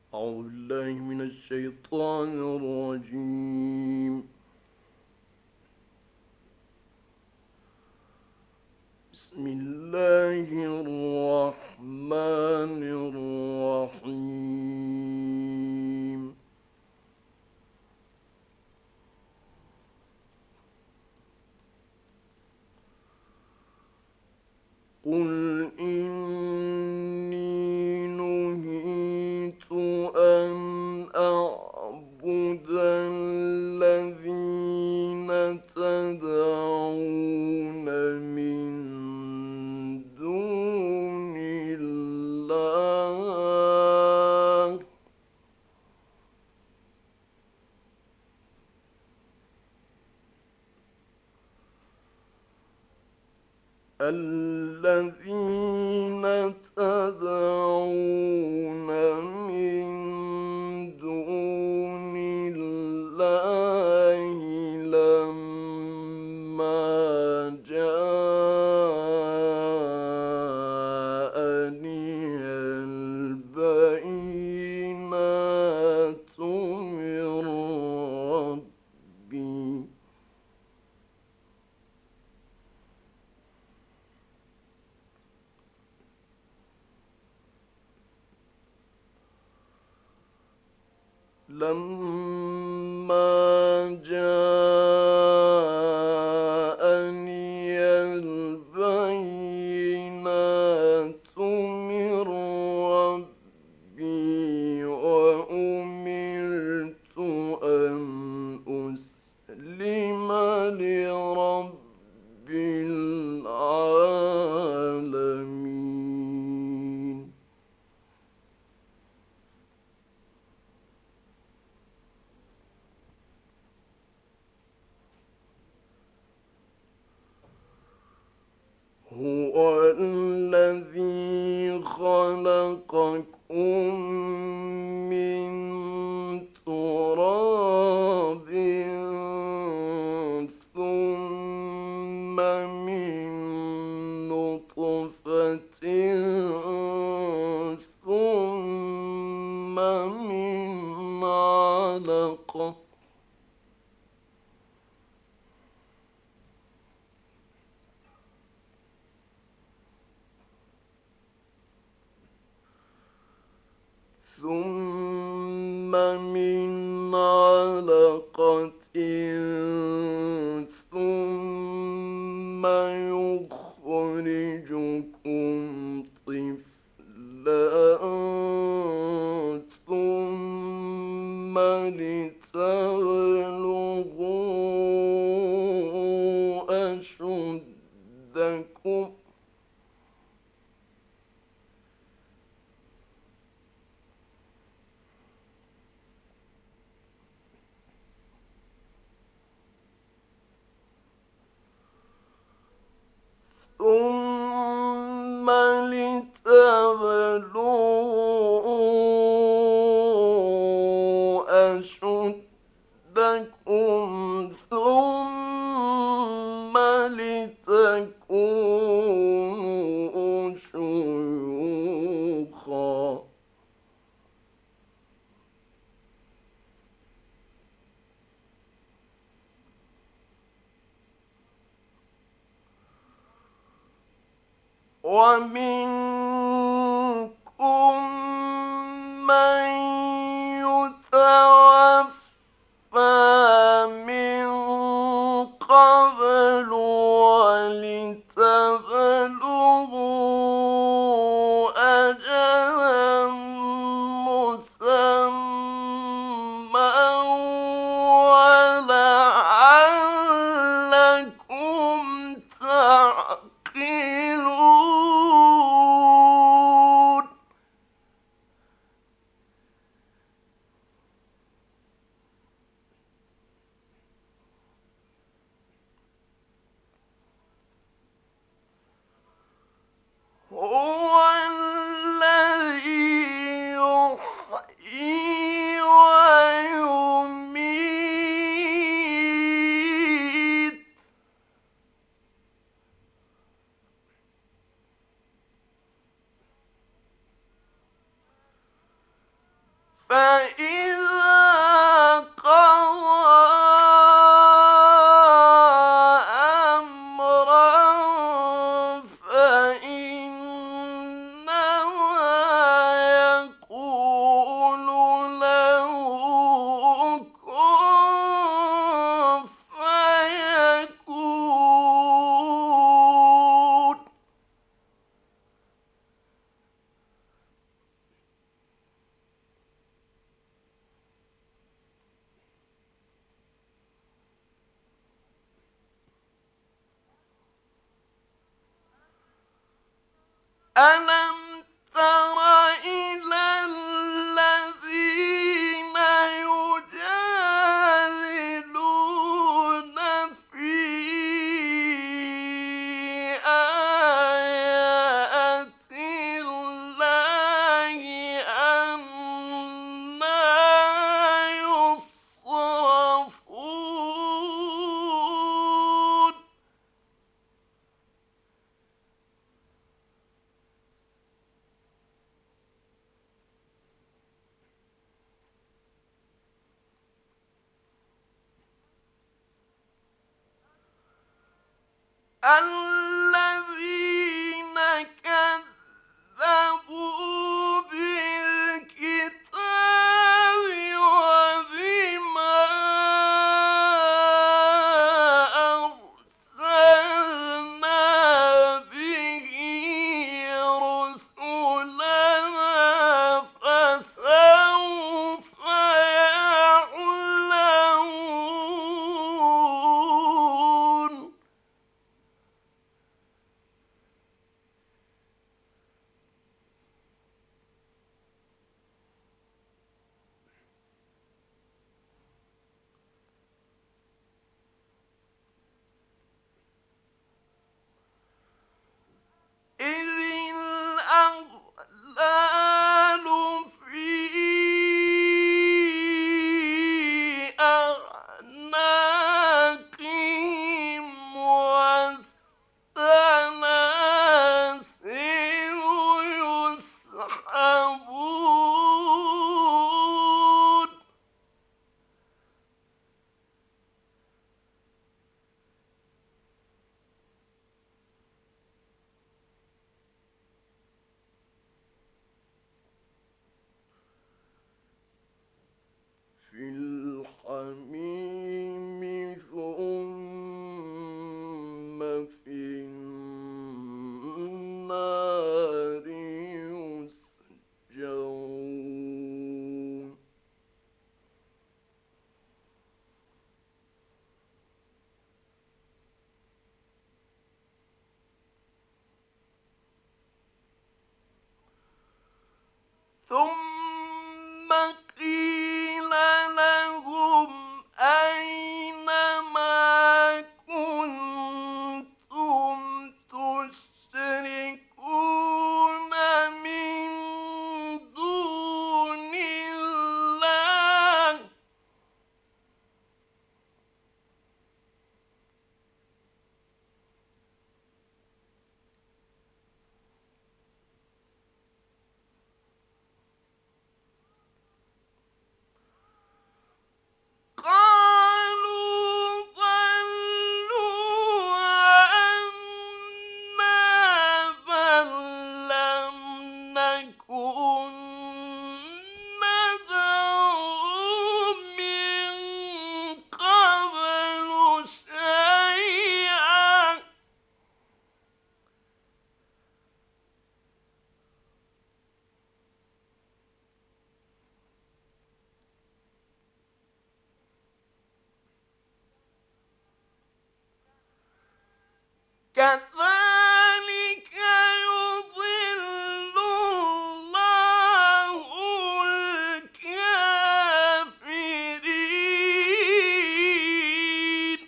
أعوذ بالله من الشيطان الرجيم. بسم الله الرحمن الرحيم. قل إني نهيت أن أعبد الذين تدعون من دون الله الذين تدعون من دون الله لما جاءني البينات من ربي وأمرت أن أسلم لرب العالمين. هو الذي خلقكم من تراب ثم من نطفة ثم من علقة ثم من علقة ثم يخرجكم طفلا ثم لتبلغوا أشدكم ثم لتبلغوا أشدكم ثم لتكونوا شيوخا ومنكم من يتوفى من قبل ولتبلغوا أجلا مسمى ولعلكم تعقلون. هو فإذا قضى أمرا فإنما يقول له كن فيكون. ألم تر إلى الذين يجادلون في آيات الله أنى يصرفون. الذين كذبوا بالكتاب وبما أرسلنا به رسلنا فسوف يعلمون. إذ الأغلال في أعناقهم والسلاسل يسحبون. في الحميم ثم في النار يسجرون. ثم قيل لهم أين ما كنتم تشركون من دون الله قالوا ضلوا عنا بل لم نكن ندعو من قبل شيئا. كذلك يضل الله الكافرين.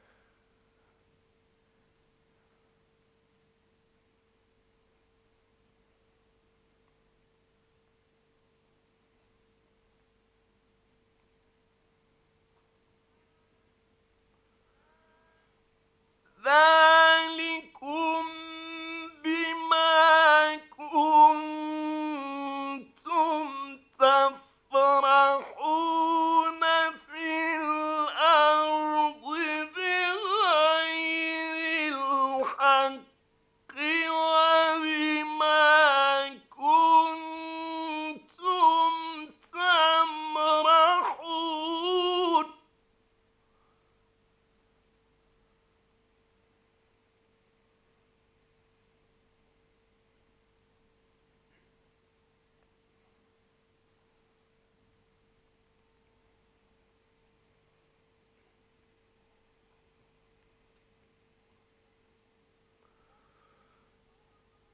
ذلكم بما كنتم تفرحون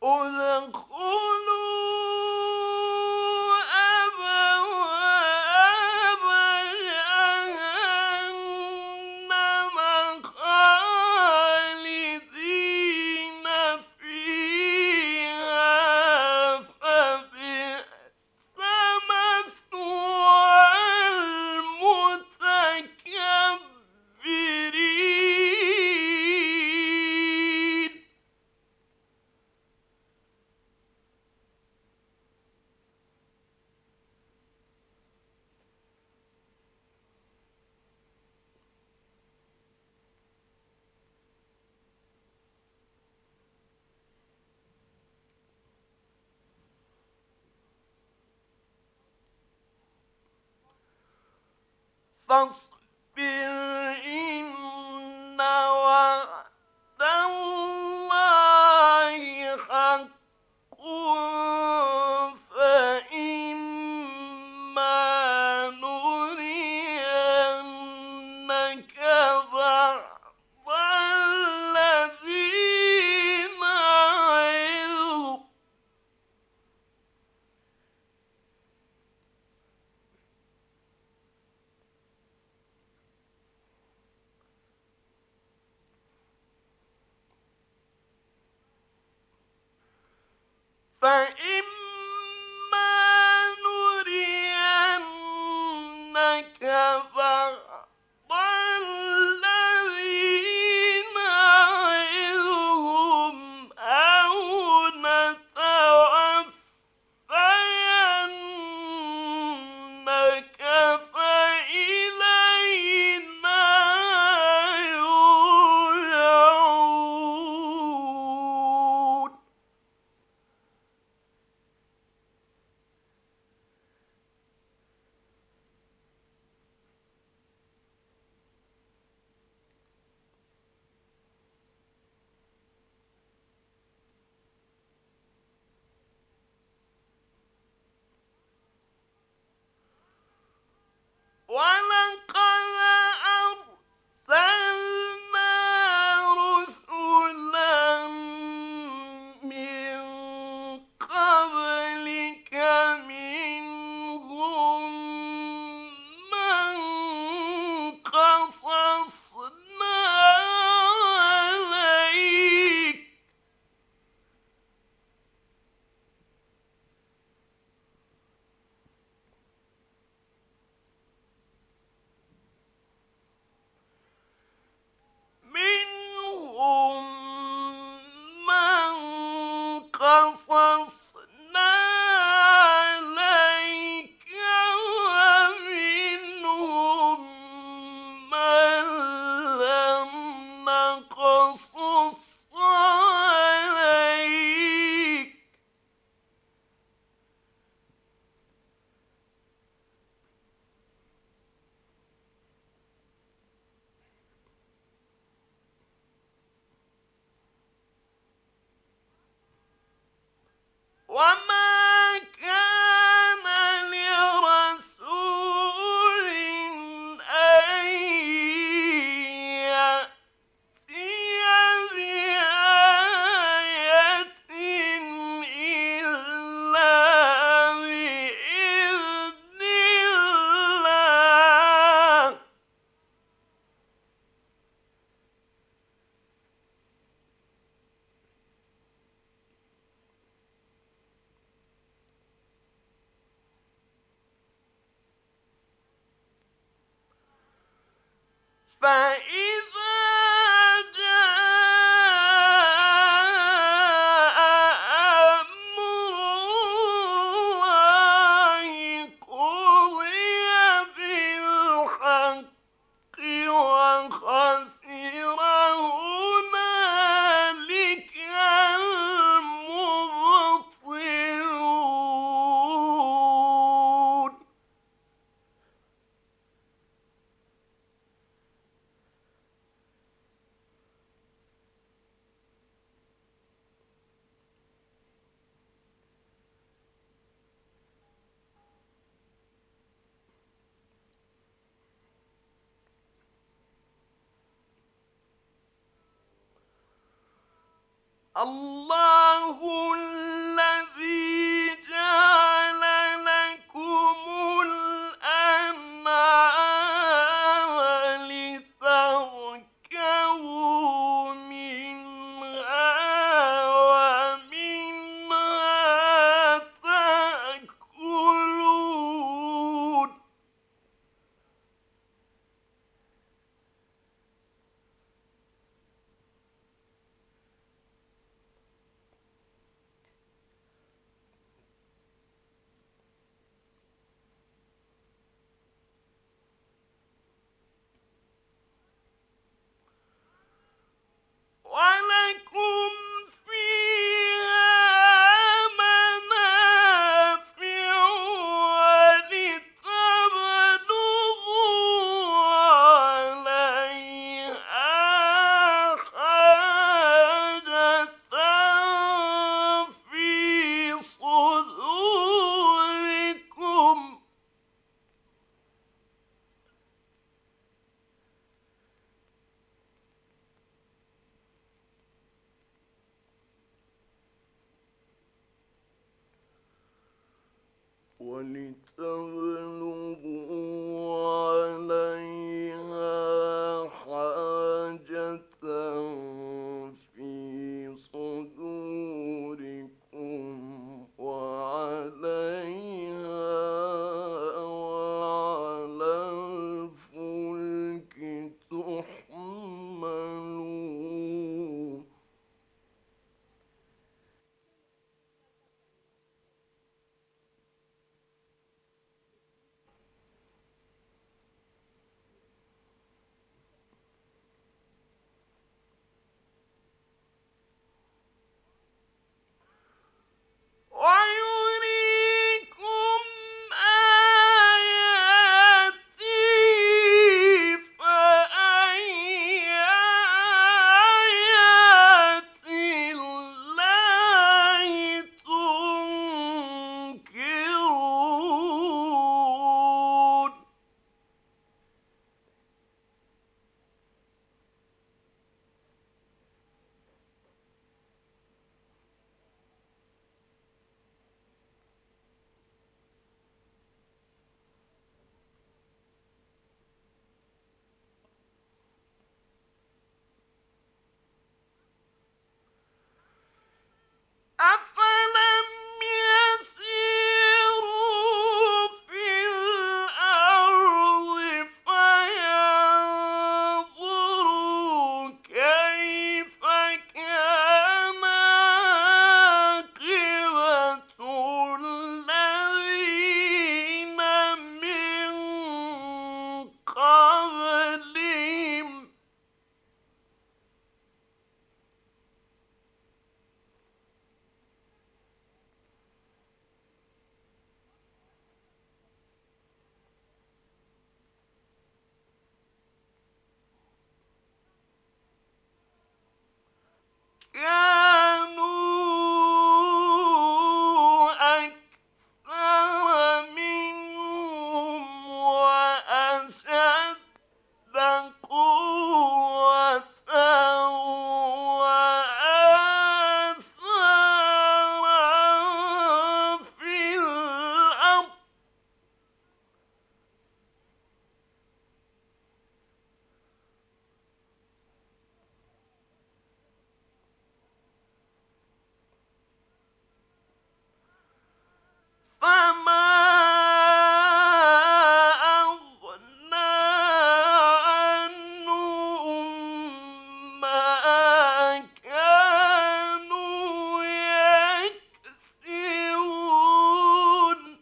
ادخلوا أبواب جهنم خالدين فيها فبئس مثوى المتكبرين. فاصبر إن وعد الله حق فإما نرينك بعض الذي نعظهم فإما نرينك بعض الذي نعظهم أو نتوفينك فإلينا يرجعون. ولقد أرسلنا رسلا من قبلك منهم من قصصنا عليك منهم من قصصنا عليك ومنهم من لم نقصص عليك وما كان لرسول أن يأتي بآية إلا بإذن الله. فإذا جاء أمر الله قضي بالحق وخسر هنالك المبطلون. الله ولتبلغوا عليها حاجة في صدوركم وعليها وعلى الفلك تحملون. ويريكم آياتي فأي آيات الله تنكرون. أفلم يسيروا في الأرض فينظروا كيف كان عاقبة الذين من قبلهم. كانوا أكثر منهم وأشد قوة وآثارا في الأرض. فما أغنى عنهم ما كانوا يكسبون.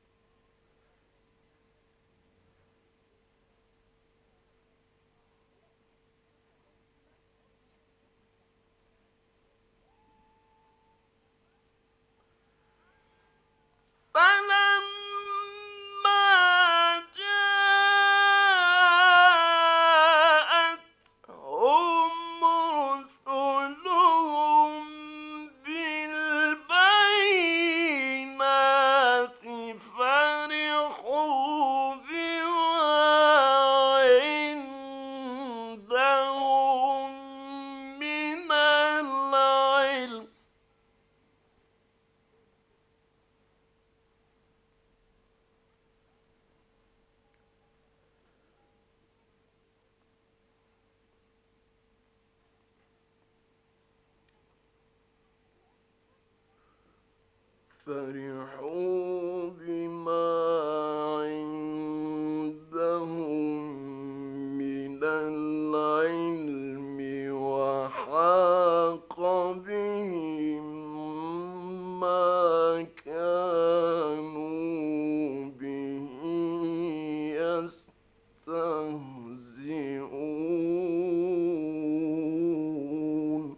فلما جاءتهم رسلهم بالبينات فرحوا بما عندهم من العلم. فرحوا بما عندهم من العلم وحاق بهم ما كانوا به يستهزئون.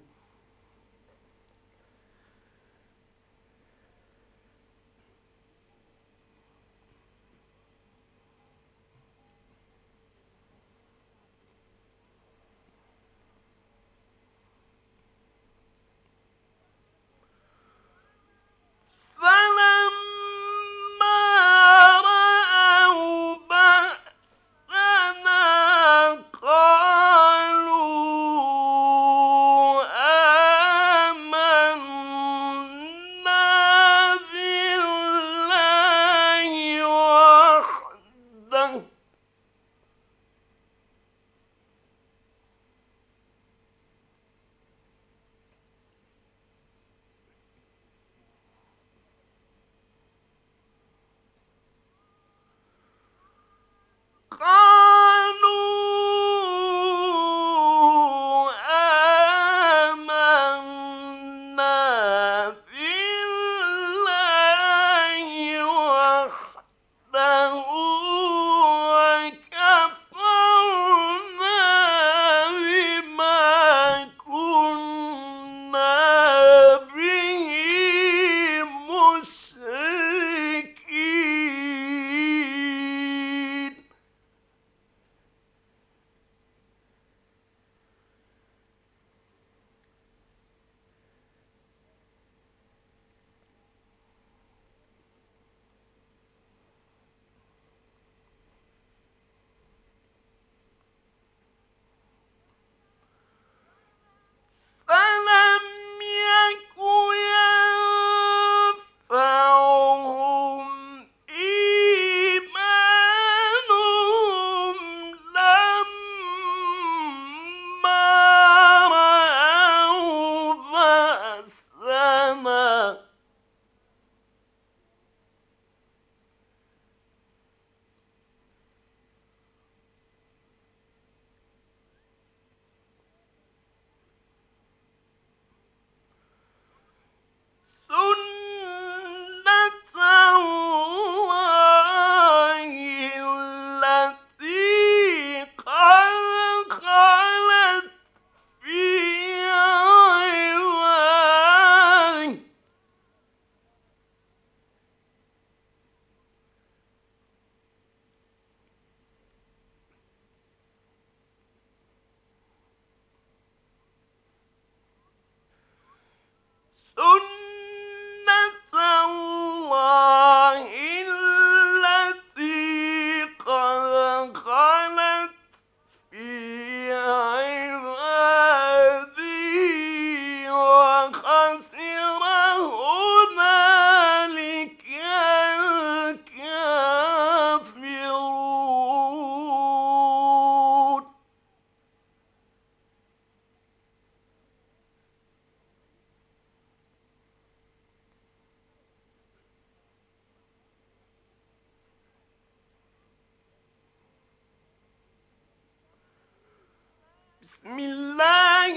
بسم الله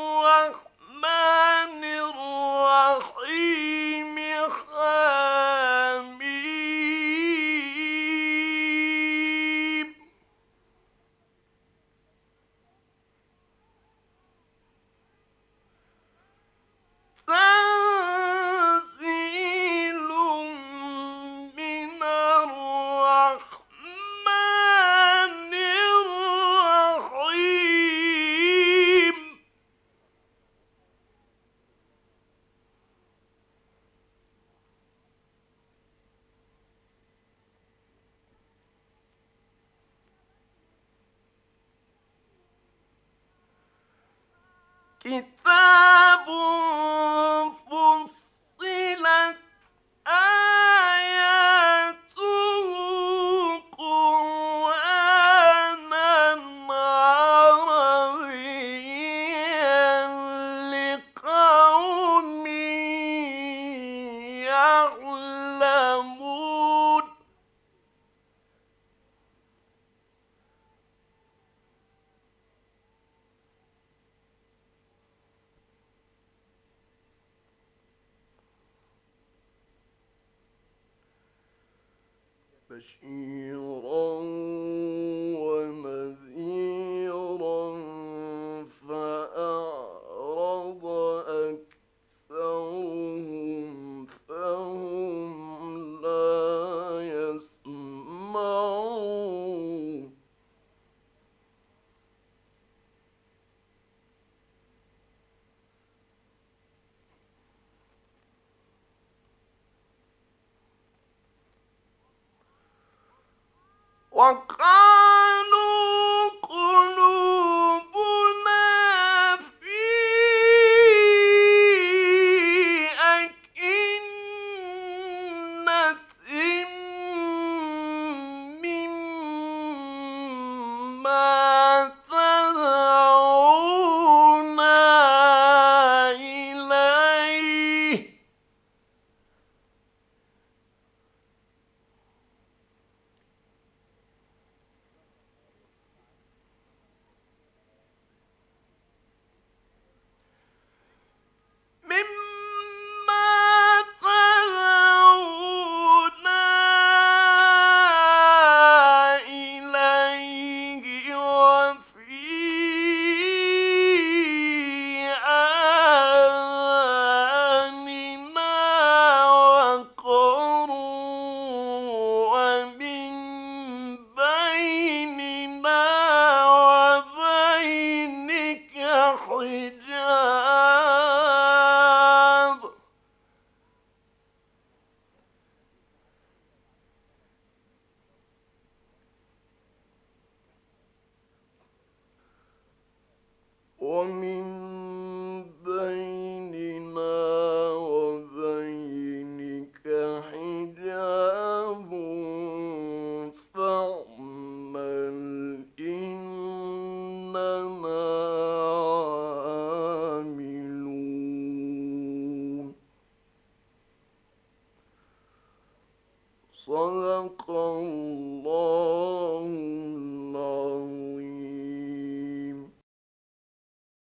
الرحمن الرحيم. حميم. تنزيل من الرحمن الرحيم. كتاب فصلت آياته قرآنا عربيا لقوم يعلمون. بشيرا ونذيرا فأعرض أكثرهم فهم لا يسمعون. وقالوا قلوبنا في أكنة مما تدعونا إليه. مما تدعونا إليه وفي آذاننا وقر ومن بيننا وبينك حجاب. ومن بيننا وبينك حجاب فاعمل إننا عاملون. صدق الله